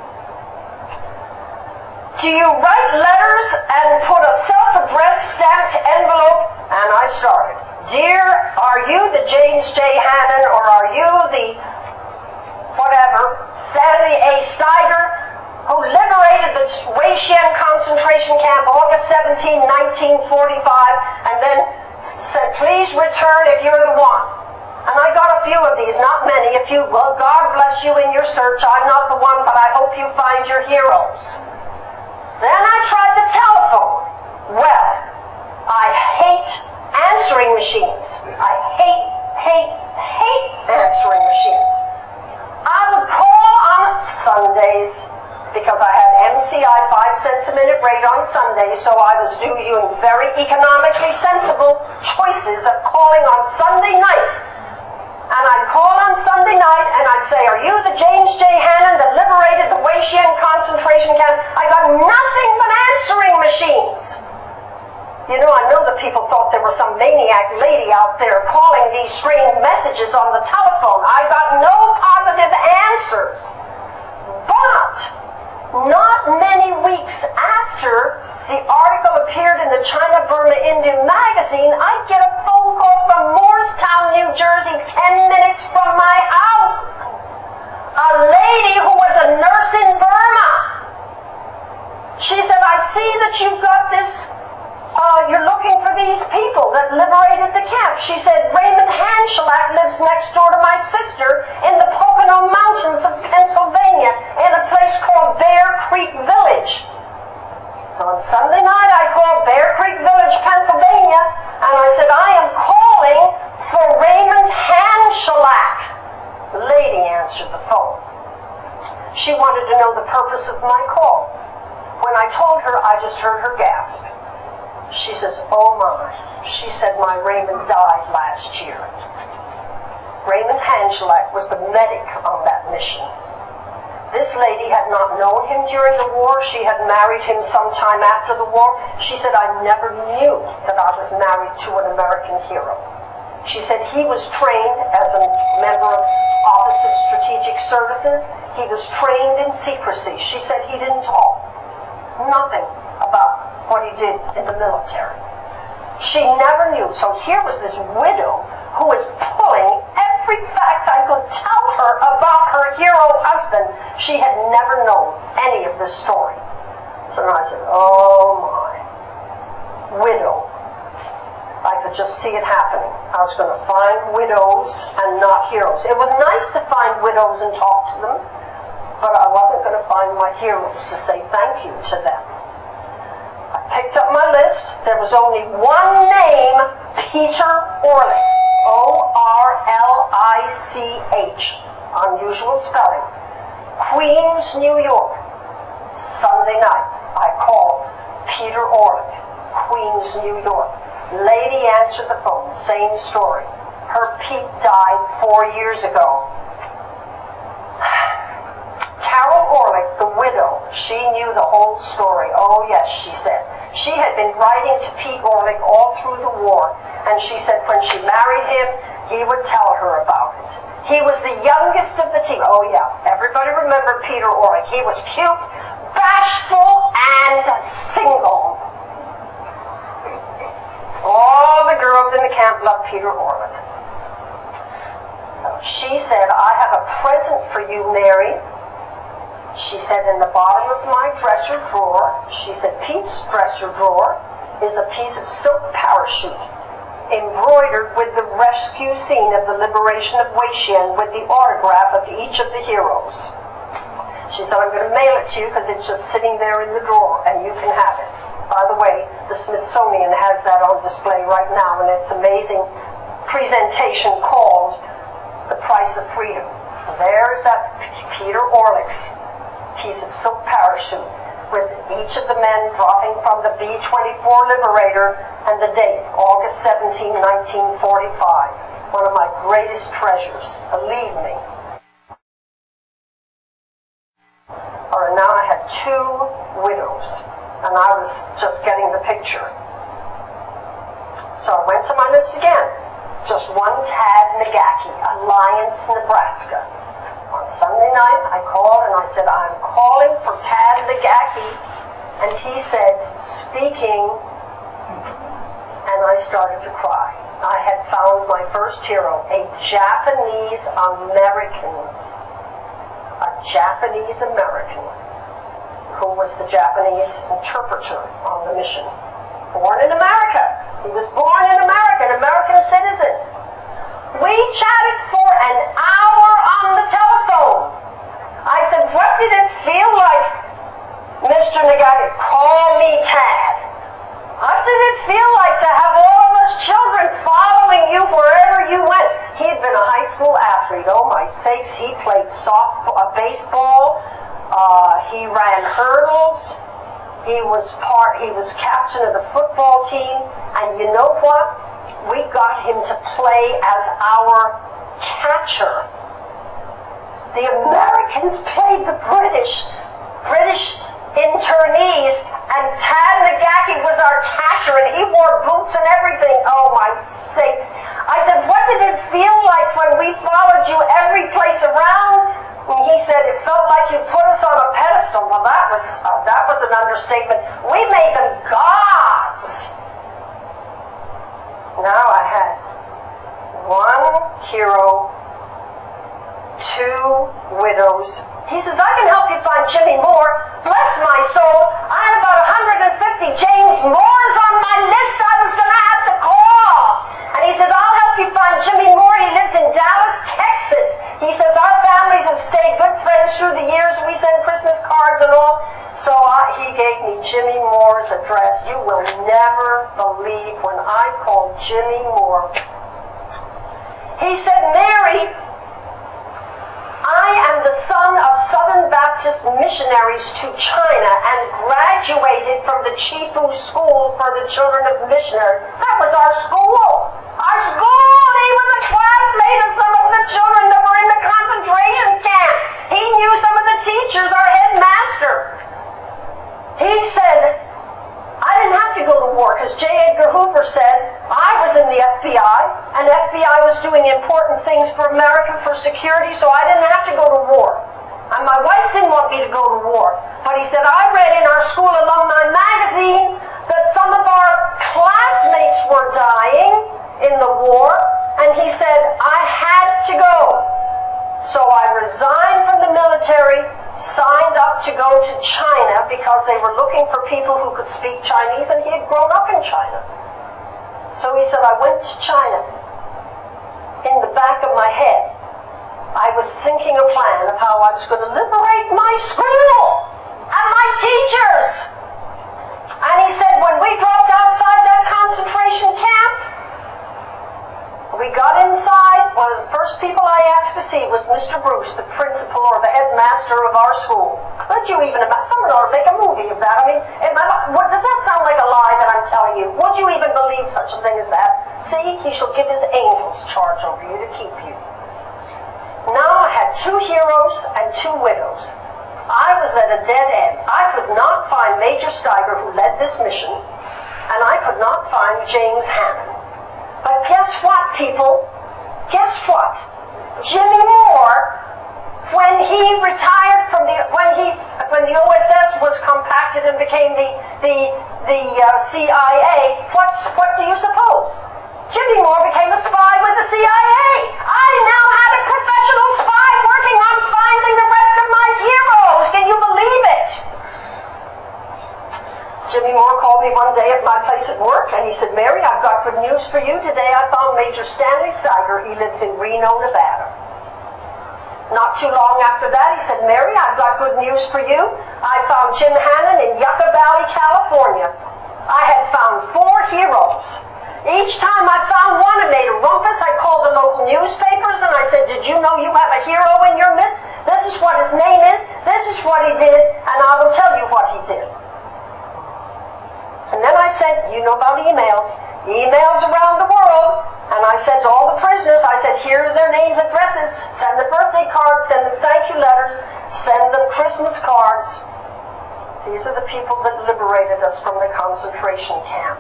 do you write letters and put a self-addressed stamped envelope? And I started. Dear, are you the James J. Hannon, or are you the whatever, Stanley A. Steiger, who liberated the Weishan concentration camp August seventeenth, nineteen forty-five, and then said, please return if you're the one. And I got a few of these, not many, a few. Well, God bless you in your search. I'm not the one, but I hope you find your heroes. Then I tried the telephone. Well, I hate answering machines. I hate, hate, hate answering machines. I would call on Sundays because I had M C I five cents a minute rate on Sundays, so I was doing very economically sensible choices of calling on Sunday night. And I'd call on Sunday night and I'd say, are you the James J. Hannon that liberated the Weishan concentration camp? I got nothing but answering machines. You know, I know that people thought there was some maniac lady out there calling these strange messages on the telephone. I got no positive answers. But not many weeks after the article appeared in the China Burma Indian magazine, I get a phone call from Moorestown, New Jersey, ten minutes from my house. A lady who was a nurse in Burma. She said, I see that you've got this Uh, you're looking lady answered the phone. She wanted to know the purpose of my call. When I told her, I just heard her gasp. She says, oh my. She said, my Raymond died last year. Raymond Hangelak was the medic on that mission. This lady had not known him during the war. She had married him sometime after the war. She said, I never knew that I was married to an American hero. She said he was trained as a member of Office of Strategic Services. He was trained in secrecy. She said he didn't talk. Nothing about what he did in the military. She never knew. So here was this widow who was pulling every fact I could tell her about her hero husband. She had never known any of this story. So then I said, oh my, widow. I could just see it happening. I was going to find widows and not heroes. It was nice to find widows and talk to them, but I wasn't going to find my heroes to say thank you to them. I picked up my list. There was only one name, Peter Orlick. O R L I C H. Unusual spelling. Queens, New York. Sunday night, I called Peter Orlick, Queens, New York. Lady answered the phone, same story. Her Pete died four years ago. Carol Orlick, the widow, she knew the whole story. Oh yes, she said. She had been writing to Pete Orlick all through the war, and she said when she married him, he would tell her about it. He was the youngest of the team. Oh yeah, everybody remember Peter Orlick. He was cute, bashful, and single. All the girls in the camp loved Peter Orlick. So she said, I have a present for you, Mary. She said, in the bottom of my dresser drawer, she said, Pete's dresser drawer is a piece of silk parachute embroidered with the rescue scene of the liberation of Weixin with the autograph of each of the heroes. She said, I'm going to mail it to you because it's just sitting there in the drawer and you can have it. By the way, the Smithsonian has that on display right now, and it's an amazing presentation called The Price of Freedom. There's that Peter Orlick's piece of silk parachute with each of the men dropping from the B twenty-four Liberator and the date, August seventeenth, nineteen forty-five. One of my greatest treasures, believe me. All right, now I had two widows, and I was just getting the picture. So I went to my list again. Just one Tad Nagaki, Alliance, Nebraska. On Sunday night, I called and I said, I'm calling for Tad Nagaki. And he said, speaking, and I started to cry. I had found my first hero, a Japanese American. A Japanese American who was the Japanese interpreter on the mission. Born in America. He was born in America, an American citizen. We chatted for an hour on the telephone. I said, what did it feel like, Mister Nagaki? Call me Tad. What did it feel like to have all of us children following you wherever you went? He had been a high school athlete. Oh my sakes, he played softball, uh, baseball. Uh, he ran hurdles. He was part. He was captain of the football team. And you know what? We got him to play as our catcher. The Americans played the British, British internees, and Tad Nagaki was our catcher, and he wore boots and everything. Oh my sakes. I said, what did it feel like when we followed you every place around? And he said, it felt like you put us on a pedestal. Well, that was, uh, that was an understatement. We made them gods. Now I had one hero, two widows. He says, I can help you find Jimmy Moore. Bless my soul, I had about one hundred fifty James Moores on my list I was going to have to call. And he said, I'll help you find Jimmy Moore. He lives in Dallas, Texas. He says, our families have stayed good friends through the years. We send Christmas cards and all. So uh, he gave me Jimmy Moore's address. You will never believe when I called Jimmy Moore. He said, Mary, German Baptist missionaries to China and graduated from the Chifu School for the Children of Missionaries. That was our school. Our school! He was a classmate of some of the children that were in the concentration camp. He knew some of the teachers, our headmaster. He said, I didn't have to go to war because J. Edgar Hoover said, I was in the F B I, and F B I was doing important things for America for security, so I didn't have to go to war. And my wife didn't want me to go to war. But he said, I read in our school alumni magazine that some of our classmates were dying in the war, and he said, I had to go. So I resigned from the military, signed up to go to China because they were looking for people who could speak Chinese, and he had grown up in China. So he said, I went to China. In the back of my head, I was thinking a plan of how I was going to liberate my school and my teachers. And he said, when we dropped outside that concentration camp, we got inside, one of the first people I asked to see was Mister Bruce, the principal or the headmaster of our school. Could you even imagine? Someone ought to make a movie of that. I mean, am I, what, does that sound like a lie that I'm telling you? Would you even believe such a thing as that? See, he shall give his angels charge over you to keep you. Now I had two heroes and two widows. I was at a dead end. I could not find Major Steiger, who led this mission, and I could not find James Hannon. But guess what, people? Guess what? Jimmy Moore, when he retired from the, when he, when the O S S was compacted and became the the the uh, C I A, what's what do you suppose? Jimmy Moore became a spy with the C I A. I now had a professional spy working on finding the rest of my heroes. Can you believe it? Jimmy Moore called me one day at my place at work, and he said, Mary, I've got good news for you. Today I found Major Stanley Steiger. He lives in Reno, Nevada. Not too long after that, he said, Mary, I've got good news for you. I found Jim Hannon in Yucca Valley, California. I had found four heroes. Each time I found one and made a rumpus, I called the local newspapers and I said, did you know you have a hero in your midst? This is what his name is. This is what he did, and I will tell you what he did. And then I said, you know about emails, emails around the world. And I said to all the prisoners, I said, here are their names, addresses, send them birthday cards, send them thank you letters, send them Christmas cards. These are the people that liberated us from the concentration camp.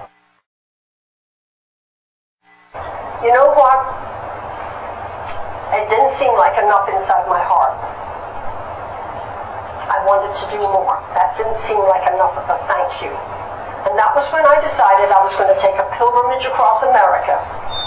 You know what? It didn't seem like enough inside my heart. I wanted to do more. That didn't seem like enough of a thank you. And that was when I decided I was going to take a pilgrimage across America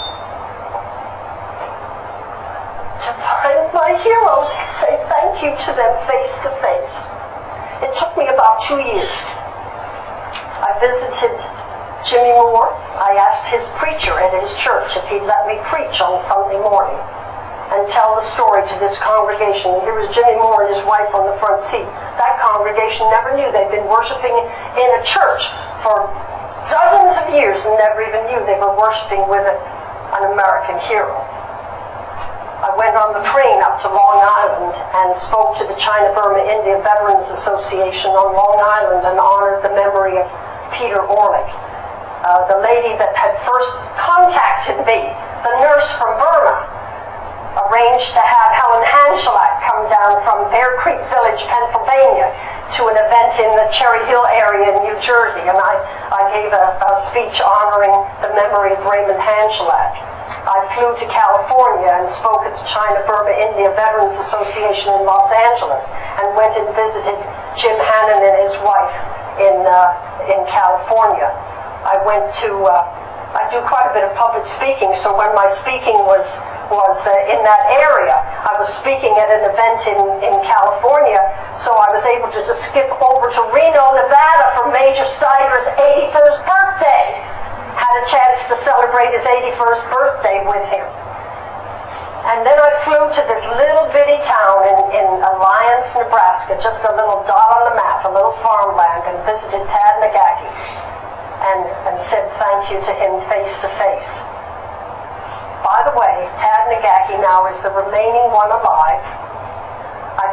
to find my heroes and say thank you to them face to face. It took me about two years. I visited Jimmy Moore. I asked his preacher at his church if he'd let me preach on Sunday morning and tell the story to this congregation. And here was Jimmy Moore and his wife on the front seat. That congregation never knew they'd been worshiping in a church for dozens of years and never even knew they were worshiping with a, an American hero. I went on the train up to Long Island and spoke to the China-Burma India Veterans Association on Long Island and honored the memory of Peter Orlick, uh, the lady that had first contacted me, the nurse from Burma. Arranged to have Helen Hanshelak come down from Bear Creek Village, Pennsylvania, to an event in the Cherry Hill area in New Jersey, and I, I gave a, a speech honoring the memory of Raymond Hanshelak. I flew to California and spoke at the China-Burma India Veterans Association in Los Angeles, and went and visited Jim Hannon and his wife in, uh, in California. I went to, uh, I do quite a bit of public speaking, so when my speaking was was uh, in that area. I was speaking at an event in, in California, so I was able to just skip over to Reno, Nevada for Major Steiger's eighty-first birthday. Had a chance to celebrate his eighty-first birthday with him. And then I flew to this little bitty town in, in Alliance, Nebraska, just a little dot on the map, a little farmland, and visited Tad Nagaki and, and said thank you to him face to face. By the way, Tad Nagaki now is the remaining one alive. I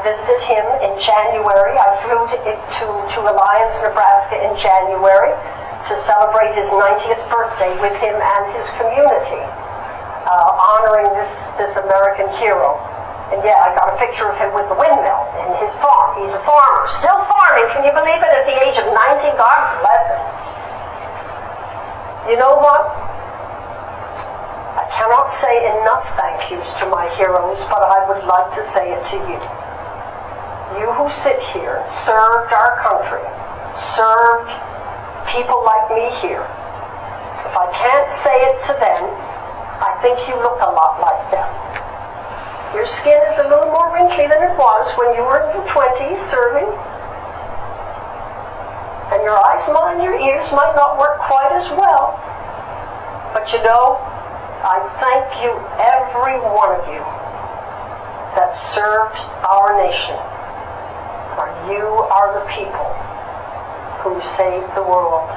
visited him in January. I flew to, to, to Alliance, Nebraska in January to celebrate his ninetieth birthday with him and his community, uh, honoring this, this American hero. And yeah, I got a picture of him with the windmill in his farm. He's a farmer, still farming, can you believe it, at the age of ninety? God bless him. You know what? I cannot say enough thank yous to my heroes, but I would like to say it to you. You who sit here, served our country, served people like me here. If I can't say it to them, I think you look a lot like them. Your skin is a little more wrinkly than it was when you were in your twenties serving. And your eyes and your ears might not work quite as well. But you know, I thank you, every one of you, that served our nation. For you are the people who saved the world.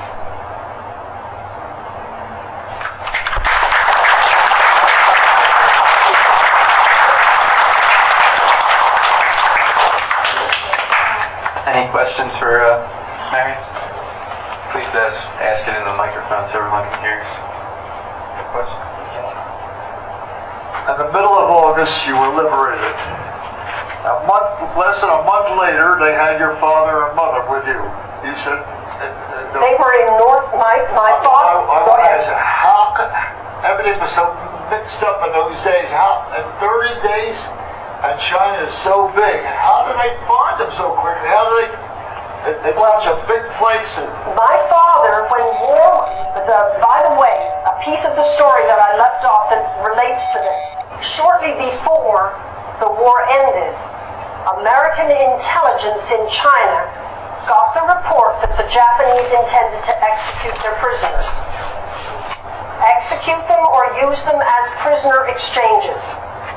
Any questions for uh, Mary? Please ask, ask it in the microphone so everyone can hear. Questions? In the middle of August, you were liberated. A month, less than a month later, they had your father and mother with you. You said... Uh, the, they were in North, my, my father... I, I, I ask, how could... Everything was so mixed up in those days. How, in thirty days... And China is so big. How do they find them so quickly? How do they? It, it's well, such a big place. And my father, when war, the, by the way, a piece of the story that I left off that relates to this. Shortly before the war ended, American intelligence in China got the report that the Japanese intended to execute their prisoners. Execute them or use them as prisoner exchanges.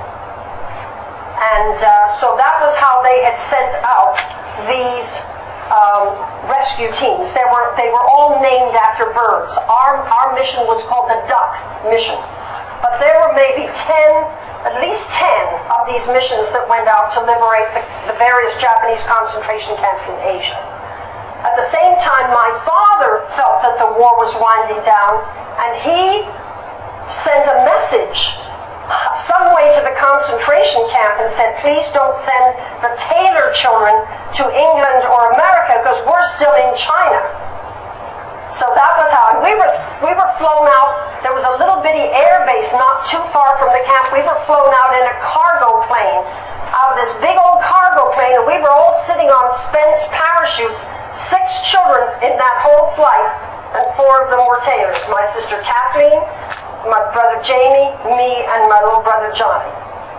And uh, so that was how they had sent out these um, rescue teams. They were, they were all named after birds. Our, our mission was called the Duck Mission. But there were maybe ten, at least ten of these missions that went out to liberate the, the various Japanese concentration camps in Asia. At the same time, my father felt that the war was winding down, and he sent a message some way to the concentration camp and said, please don't send the Taylor children to England or America because we're still in China. So that was how, and we were, we were flown out. There was a little bitty air base not too far from the camp. We were flown out in a cargo plane, out of this big old cargo plane, and we were all sitting on spent parachutes, six children in that whole flight, and four of them were Taylors. My sister Kathleen, my brother Jamie, me, and my little brother Johnny.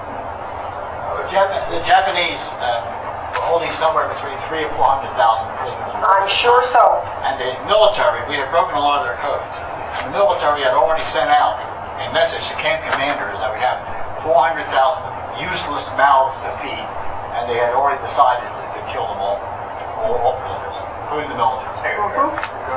The, Jap the Japanese uh, were holding somewhere between three and four hundred thousand prisoners. I'm sure so. And the military, we had broken a lot of their codes. And the military had already sent out a message to camp commanders that we have four hundred thousand useless mouths to feed, and they had already decided to kill them all, all, all prisoners, including the military. Mm-hmm.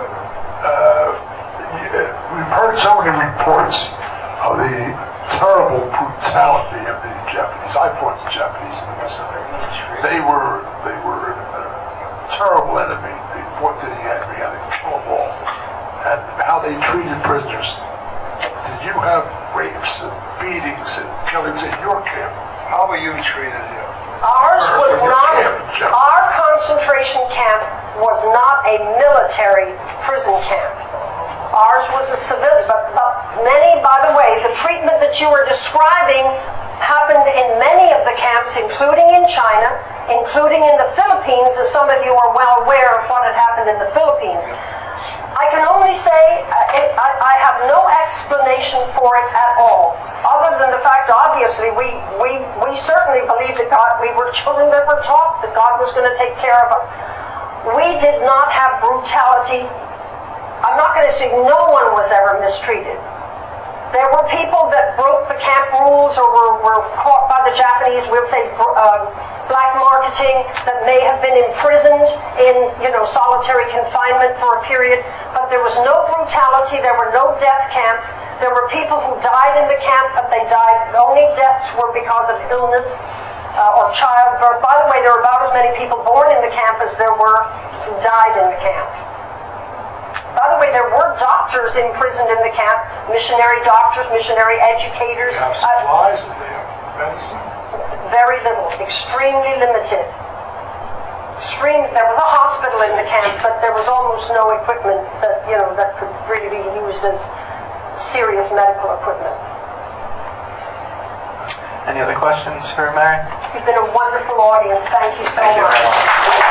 Uh, we've heard so many reports of the terrible brutality of the Japanese. I fought the Japanese in the Pacific. They were they were a terrible enemy. They fought to the end. We had to kill them all. And how they treated prisoners. Did you have rapes and beatings and killings at your camp? how were you treated here? Ours was not, our concentration camp was not a military prison camp. Ours was a civilian, but, but many, by the way, the treatment that you were describing happened in many of the camps, including in China, including in the Philippines, as some of you are well aware of what had happened in the Philippines. I can only say uh, it, I, I have no explanation for it at all, other than the fact, obviously, we, we, we certainly believed that God, we were children that were taught that God was going to take care of us. We did not have brutality. I'm not going to say no one was ever mistreated. There were people that broke the camp rules or were, were caught by the Japanese, we'll say uh, black marketing, that may have been imprisoned in, you know, solitary confinement for a period. But there was no brutality, there were no death camps. There were people who died in the camp, but they died, the only deaths were because of illness. uh, or childbirth. By the way, there were about as many people born in the camp as there were who died in the camp. By the way, there were doctors imprisoned in the camp, missionary doctors, missionary educators. They have supplies, uh, they have medicine. Very little, extremely limited. Extreme. There was a hospital in the camp, but there was almost no equipment that you know that could really be used as serious medical equipment. Any other questions for Mary? You've been a wonderful audience. Thank you so Thank you much. very much.